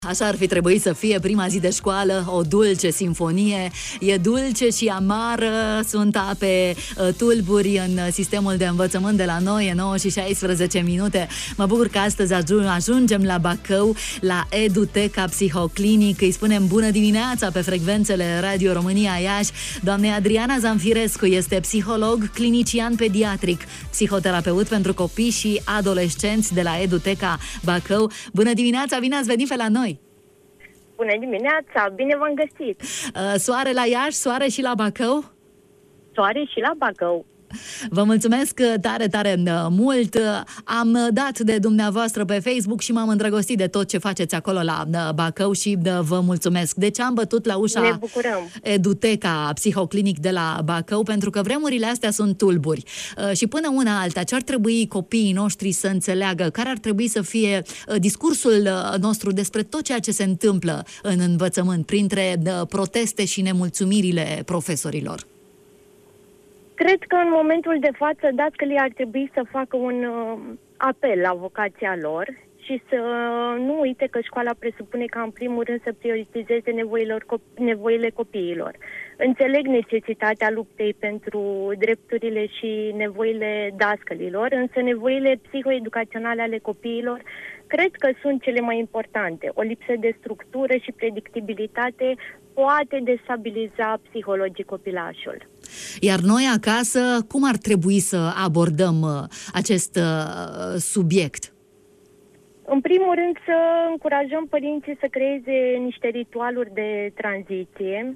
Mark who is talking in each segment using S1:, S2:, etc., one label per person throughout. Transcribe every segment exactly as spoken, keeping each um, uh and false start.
S1: Așa ar fi trebuit să fie prima zi de școală, o dulce simfonie. E dulce și amară, sunt ape tulburi în sistemul de învățământ de la noi. E nouă și șaisprezece minute. Mă bucur că astăzi ajungem la Bacău, la Eduteca Psihoclinic. Îi spunem bună dimineața pe frecvențele Radio România Iași. Doamna Adriana Zanfirescu este psiholog clinician pediatric, psihoterapeut pentru copii și adolescenți de la Eduteca Bacău. Bună dimineața, bine ați venit pe la noi!
S2: Bună dimineața, bine v-am găsit!
S1: Soare la Iași, soare și la Bacău?
S2: Soare și la Bacău.
S1: Vă mulțumesc tare, tare mult. Am dat de dumneavoastră pe Facebook și m-am îndrăgostit de tot ce faceți acolo la Bacău și vă mulțumesc. Deci am bătut la ușa
S2: Ne bucurăm.
S1: Eduteca Psihoclinic de la Bacău, pentru că vremurile astea sunt tulburi. Și până una alta, ce ar trebui copiii noștri să înțeleagă? Care ar trebui să fie discursul nostru despre tot ceea ce se întâmplă în învățământ, printre proteste și nemulțumirile profesorilor?
S2: Cred că în momentul de față, dascălii ar trebui să facă un uh, apel la vocația lor și să uh, nu uite că școala presupune ca în primul rând să prioritizeze nevoilor, cop- nevoile copiilor. Înțeleg necesitatea luptei pentru drepturile și nevoile dascălilor, însă nevoile psihoeducaționale ale copiilor cred că sunt cele mai importante. O lipsă de structură și predictibilitate poate destabiliza psihologii copilașul.
S1: Iar noi acasă, cum ar trebui să abordăm uh, acest uh, subiect?
S2: În primul rând să încurajăm părinții să creeze niște ritualuri de tranziție,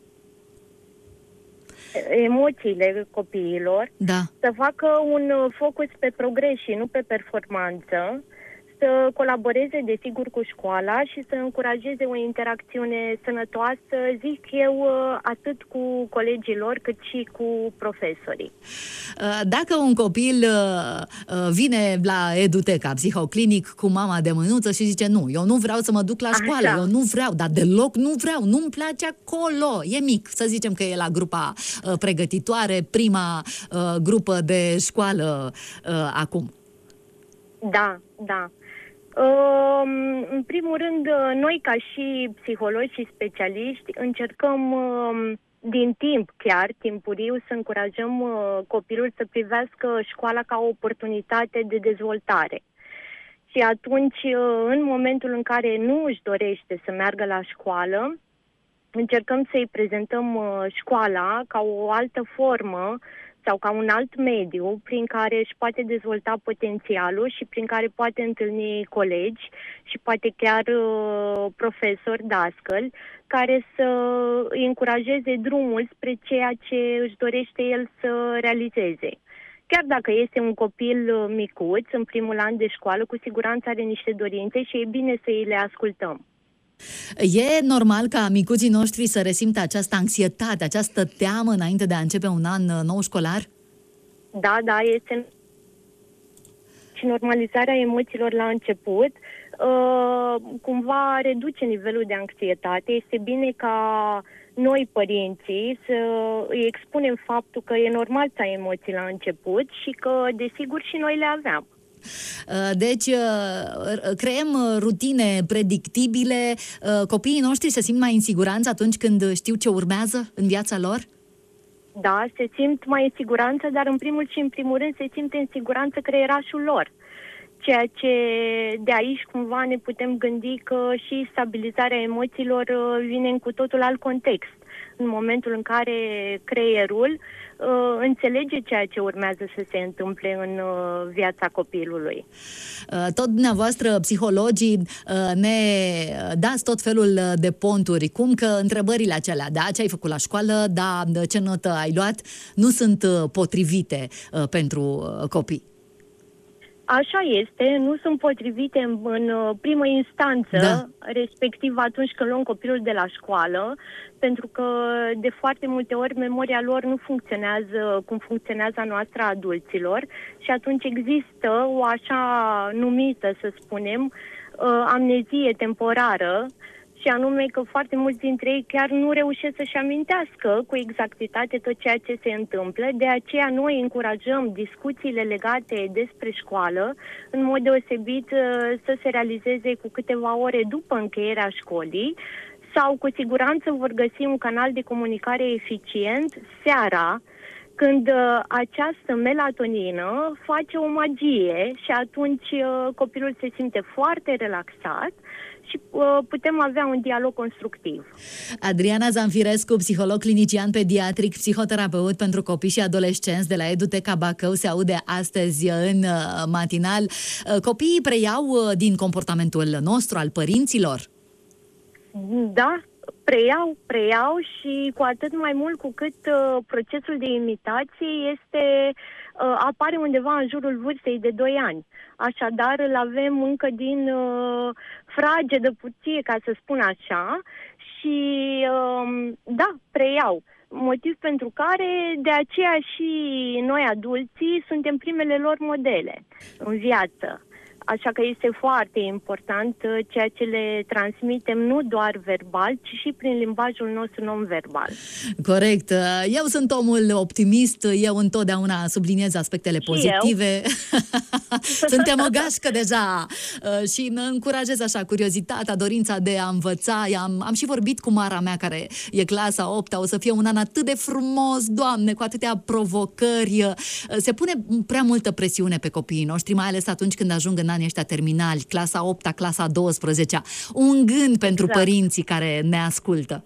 S2: emoțiile copiilor,
S1: da.
S2: Să facă un focus pe progres și nu pe performanță, să colaboreze, desigur, cu școala și să încurajeze o interacțiune sănătoasă, zic eu, atât cu colegii lor, cât și cu profesorii.
S1: Dacă un copil vine la Eduteca Psihoclinic cu mama de mânuță și zice nu, eu nu vreau să mă duc la școală,
S2: Așa.
S1: eu nu vreau, dar deloc nu vreau, nu-mi place acolo, e mic, să zicem că e la grupa pregătitoare, prima grupă de școală acum.
S2: Da, da. În primul rând, noi ca și psihologi și specialiști încercăm din timp, chiar timpuriu, să încurajăm copilul să privească școala ca o oportunitate de dezvoltare. Și atunci, în momentul în care nu își dorește să meargă la școală, încercăm să-i prezentăm școala ca o altă formă sau ca un alt mediu prin care își poate dezvolta potențialul și prin care poate întâlni colegi și poate chiar uh, profesori, dascăli, care să îi încurajeze drumul spre ceea ce își dorește el să realizeze. Chiar dacă este un copil micuț, în primul an de școală, cu siguranță are niște dorințe și e bine să îi le ascultăm.
S1: E normal ca micuții noștri să resimtă această anxietate, această teamă înainte de a începe un an nou școlar?
S2: Da, da, este și normalizarea emoțiilor la început uh, cumva reduce nivelul de anxietate. Este bine ca noi, părinții, să îi expunem faptul că e normal să ai emoții la început și că, desigur, și noi le aveam.
S1: Deci creăm rutine predictibile, copiii noștri se simt mai în siguranță atunci când știu ce urmează în viața lor?
S2: Da, se simt mai în siguranță, dar în primul și în primul rând se simte în siguranță creierașul lor. Ceea ce de aici cumva ne putem gândi că și stabilizarea emoțiilor vine în cu totul alt context. În momentul în care creierul uh, înțelege ceea ce urmează să se întâmple în uh, viața copilului.
S1: Uh, tot dumneavoastră, psihologii, uh, ne dați tot felul de ponturi, cum că întrebările acelea, da, ce ai făcut la școală, da, ce notă ai luat, nu sunt uh, potrivite uh, pentru uh, copii.
S2: Așa este, nu sunt potrivite în, în primă instanță, da. Respectiv atunci când luăm copilul de la școală, pentru că de foarte multe ori memoria lor nu funcționează cum funcționează a noastră a adulților și atunci există o așa numită, să spunem, amnezie temporară și anume că foarte mulți dintre ei chiar nu reușesc să-și amintească cu exactitate tot ceea ce se întâmplă. De aceea noi încurajăm discuțiile legate despre școală, în mod deosebit să se realizeze cu câteva ore după încheierea școlii, sau cu siguranță vor găsi un canal de comunicare eficient seara, când uh, această melatonină face o magie și atunci uh, copilul se simte foarte relaxat și uh, putem avea un dialog constructiv.
S1: Adriana Zanfirescu, psiholog clinician pediatric, psihoterapeut pentru copii și adolescenți de la Eduteca Bacău, se aude astăzi în uh, matinal. Uh, copiii preiau uh, din comportamentul nostru, al părinților?
S2: Da, preiau, preiau și cu atât mai mult cu cât uh, procesul de imitație este, uh, apare undeva în jurul vârstei de doi ani. Așadar, îl avem încă din uh, fragedă puție, ca să spun așa, și uh, da, preiau. Motiv pentru care, de aceea și noi adulții suntem primele lor modele în viață. Așa că este foarte important ceea ce le transmitem nu doar verbal, ci și prin limbajul nostru non-verbal.
S1: Corect. Eu sunt omul optimist, eu întotdeauna subliniez aspectele pozitive. Suntem o gașcă deja și mă încurajez așa curiozitatea, dorința de a învăța. Am, am și vorbit cu mara mea, care e clasa a opta, o să fie un an atât de frumos, Doamne, cu atâtea provocări. Se pune prea multă presiune pe copiii noștri, mai ales atunci când ajung în anii ăștia terminali, clasa a opta, clasa a douăsprezecea. Un gând pentru exact. Părinții care ne ascultă.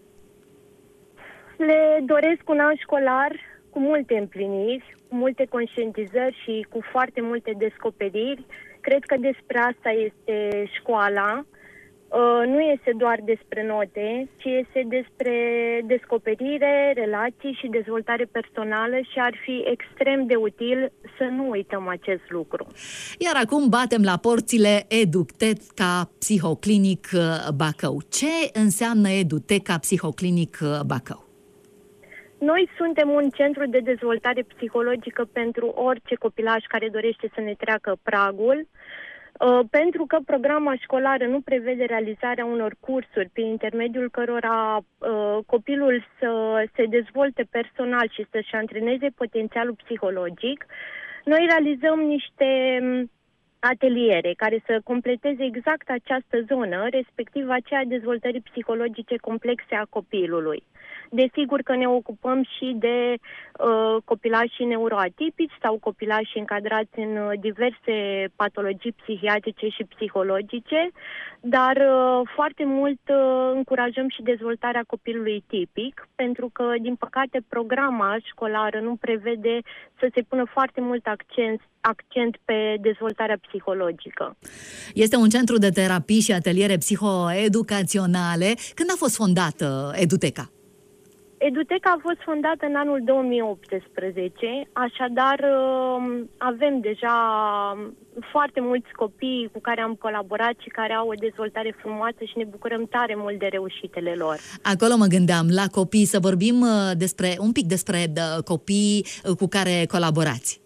S2: Le doresc un an școlar cu multe împliniri, cu multe conștientizări și cu foarte multe descoperiri. Cred că despre asta este școala. Nu este doar despre note, ci este despre descoperire, relații și dezvoltare personală și ar fi extrem de util să nu uităm acest lucru.
S1: Iar acum batem la porțile Eduteca Psihoclinic Bacău. Ce înseamnă Eduteca Psihoclinic Bacău?
S2: Noi suntem un centru de dezvoltare psihologică pentru orice copilaș care dorește să ne treacă pragul. Uh, pentru că programa școlară nu prevede realizarea unor cursuri prin intermediul cărora uh, copilul să se dezvolte personal și să-și antreneze potențialul psihologic, noi realizăm niște ateliere care să completeze exact această zonă, respectiv aceea dezvoltării psihologice complexe a copilului. Desigur că ne ocupăm și de uh, copilașii neuroatipici sau copilașii încadrați în uh, diverse patologii psihiatrice și psihologice, dar uh, foarte mult uh, încurajăm și dezvoltarea copilului tipic, pentru că, din păcate, programa școlară nu prevede să se pună foarte mult accent, accent pe dezvoltarea psihologică.
S1: Este un centru de terapii și ateliere psihoeducaționale. Când a fost fondată Eduteca?
S2: Eduteca a fost fondată în anul două mii optsprezece, așadar avem deja foarte mulți copii cu care am colaborat și care au o dezvoltare frumoasă și ne bucurăm tare mult de reușitele lor.
S1: Acolo mă gândeam, la copii, să vorbim despre, un pic despre copii cu care colaborați.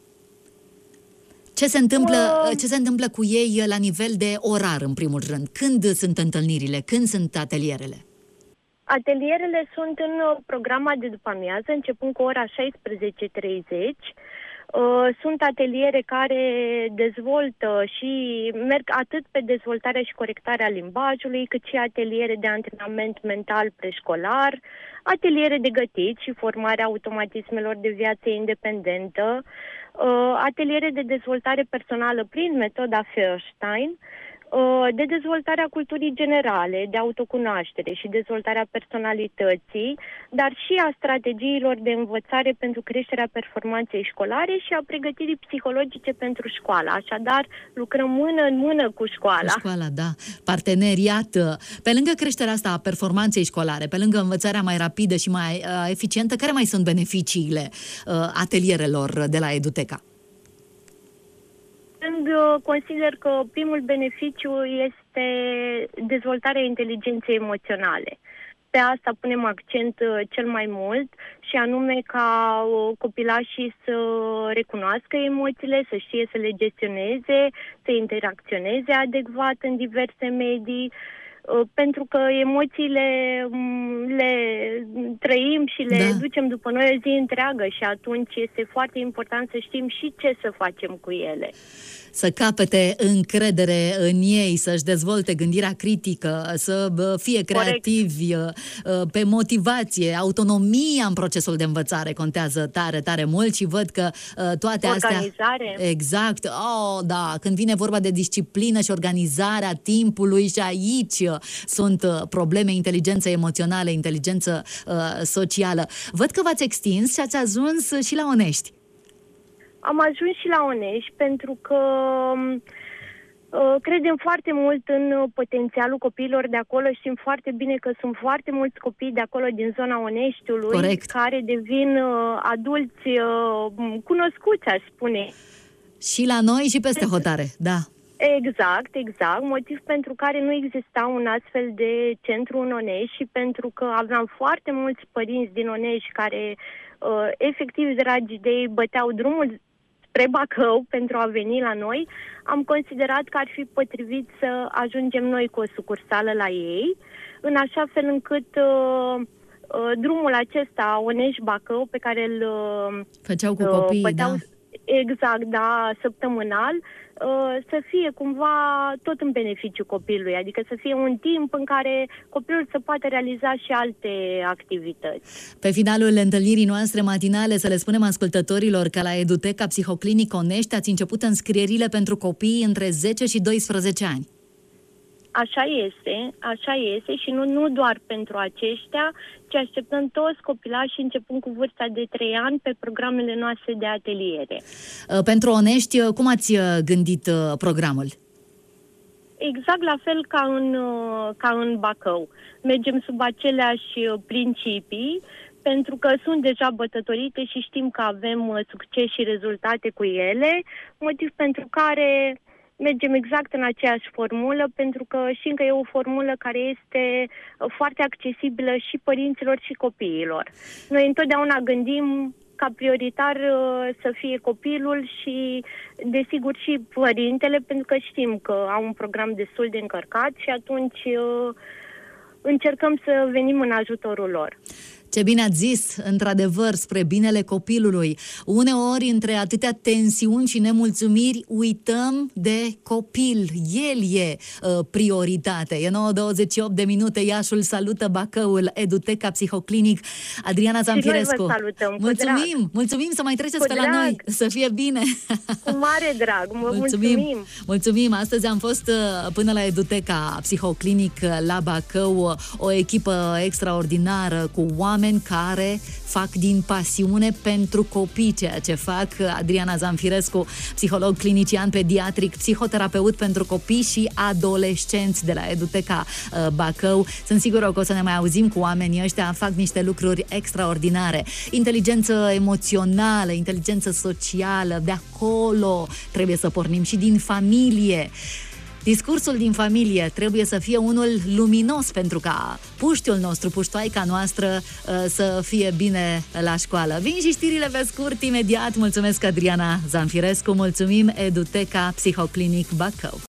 S1: Ce se întâmplă, uh, ce se întâmplă cu ei la nivel de orar, în primul rând? Când sunt întâlnirile? Când sunt atelierele?
S2: Atelierele sunt în programa de după-amiază, începând cu ora șaisprezece treizeci. Uh, sunt ateliere care dezvoltă și merg atât pe dezvoltarea și corectarea limbajului, cât și ateliere de antrenament mental preșcolar, ateliere de gătit și formarea automatismelor de viață independentă, uh, ateliere de dezvoltare personală prin metoda Feuerstein, de dezvoltarea culturii generale, de autocunoaștere și dezvoltarea personalității, dar și a strategiilor de învățare pentru creșterea performanței școlare și a pregătirii psihologice pentru școală. Așadar, lucrăm mână în mână cu școala.
S1: Cu școala, da. Parteneriat. Pe lângă creșterea asta a performanței școlare, pe lângă învățarea mai rapidă și mai uh, eficientă, care mai sunt beneficiile uh, atelierelor de la Eduteca?
S2: Consider că primul beneficiu este dezvoltarea inteligenței emoționale. Pe asta punem accent cel mai mult și anume ca copilașii să recunoască emoțiile, să știe să le gestioneze, să interacționeze adecvat în diverse medii. pentru că emoțiile le trăim și le
S1: Da.
S2: ducem după noi o zi întreagă și atunci este foarte important să știm și ce să facem cu ele.
S1: Să capete încredere în ei, să-și dezvolte gândirea critică, să fie creativi, corect, pe motivație, autonomia în procesul de învățare contează tare, tare mult și văd că toate astea...
S2: Organizare.
S1: Exact. Oh, da, când vine vorba de disciplină și organizarea timpului și aici sunt probleme, inteligență emoțională, inteligență uh, socială. Văd că v-ați extins și ați ajuns și la Onești.
S2: Am ajuns și la Onești pentru că uh, credem foarte mult în potențialul copiilor de acolo. Știm foarte bine că sunt foarte mulți copii de acolo din zona Oneștiului, corect, care devin uh, adulți uh, cunoscuți, aș spune.
S1: Și la noi și peste hotare, da.
S2: Exact, exact. Motiv pentru care nu exista un astfel de centru în Onești și pentru că aveam foarte mulți părinți din Onești care uh, efectiv, dragi de ei, băteau drumul spre Bacău pentru a veni la noi, am considerat că ar fi potrivit să ajungem noi cu o sucursală la ei, în așa fel încât uh, uh, drumul acesta, Onești-Bacău, pe care îl uh,
S1: făceau cu copiii,
S2: băteau,
S1: da.
S2: Exact, da, săptămânal, să fie cumva tot în beneficiu copilului, adică să fie un timp în care copilul să poată realiza și alte activități.
S1: Pe finalul întâlnirii noastre matinale, să le spunem ascultătorilor că la Eduteca Psihoclinic Onești ați început înscrierile pentru copii între zece și doisprezece ani.
S2: Așa este, așa este și nu, nu doar pentru aceștia, ci așteptăm toți copilașii începând cu vârsta de trei ani pe programele noastre de ateliere.
S1: Pentru Onești, cum ați gândit programul?
S2: Exact la fel ca în, ca în Bacău. Mergem sub aceleași principii, pentru că sunt deja bătătorite și știm că avem succes și rezultate cu ele, motiv pentru care mergem exact în aceeași formulă, pentru că știm că e o formulă care este foarte accesibilă și părinților și copiilor. Noi întotdeauna gândim ca prioritar să fie copilul și, desigur, și părintele, pentru că știm că au un program destul de încărcat și atunci încercăm să venim în ajutorul lor.
S1: Ce bine ați zis, într-adevăr, spre binele copilului. Uneori, între atâtea tensiuni și nemulțumiri, uităm de copil. El e uh, prioritate. E nouă douăzeci și opt de minute, Iașul salută Bacăul, Eduteca Psihoclinic. Adriana Zamfirescu.
S2: Și noi vă salutăm,
S1: mulțumim,
S2: drag.
S1: mulțumim să mai treceți
S2: cu
S1: pe
S2: drag.
S1: la noi, să fie bine.
S2: Cu mare drag, mă
S1: mulțumim.
S2: mulțumim.
S1: Mulțumim, astăzi am fost până la Eduteca Psihoclinic la Bacău, o echipă extraordinară cu oameni care fac din pasiune pentru copii ceea ce fac. Adriana Zamfirescu, psiholog clinician pediatric, psihoterapeut pentru copii și adolescenți de la Eduteca Bacău. Sunt sigură că o să ne mai auzim cu oamenii ăștia, fac niște lucruri extraordinare. Inteligență emoțională, inteligență socială, de acolo trebuie să pornim și din familie. Discursul din familie trebuie să fie unul luminos pentru ca puștiul nostru, puștoaica noastră să fie bine la școală. Vin și știrile pe scurt imediat. Mulțumesc, Adriana Zamfirescu, mulțumim, Eduteca Psihoclinic Bacău.